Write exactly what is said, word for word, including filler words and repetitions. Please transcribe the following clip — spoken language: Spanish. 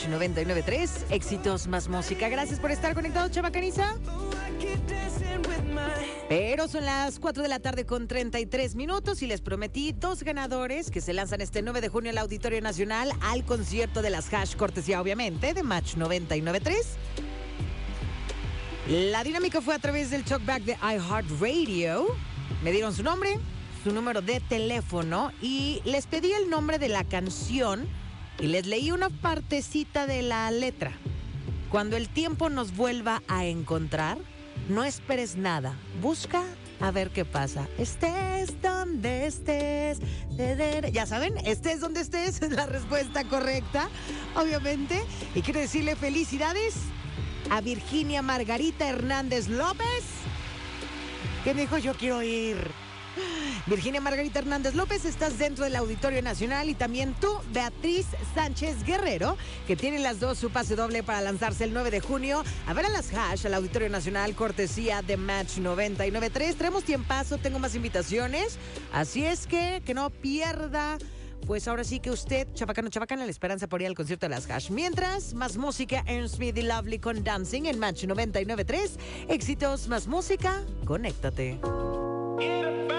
noventa y nueve punto tres, éxitos más música. Gracias por estar conectados, Chabacaniza. Pero son las cuatro de la tarde con treinta y tres minutos y les prometí dos ganadores que se lanzan este nueve de junio al Auditorio Nacional al concierto de las Hash, cortesía obviamente de Match noventa y nueve punto tres. La dinámica fue a través del talkback de iHeartRadio. Me dieron su nombre, su número de teléfono y les pedí el nombre de la canción y les leí una partecita de la letra. Cuando el tiempo nos vuelva a encontrar, no esperes nada, busca a ver qué pasa. Estés donde estés. De, de, de. Ya saben, estés donde estés es la respuesta correcta, obviamente. Y quiero decirle felicidades a Virginia Margarita Hernández López, que me dijo yo quiero ir. Virginia Margarita Hernández López, estás dentro del Auditorio Nacional, y también tú, Beatriz Sánchez Guerrero, que tienen las dos su pase doble para lanzarse el nueve de junio a ver a las Hash al Auditorio Nacional, cortesía de Match noventa y nueve punto tres. Traemos tiempazo, tengo más invitaciones, así es que que no pierda. Pues ahora sí que usted, chabacano, chabacana, la esperanza por ir al concierto de las Hash. Mientras, más música, Aaron Smith y Lovely con Dancing en Match noventa y nueve punto tres. Éxitos, más música, conéctate.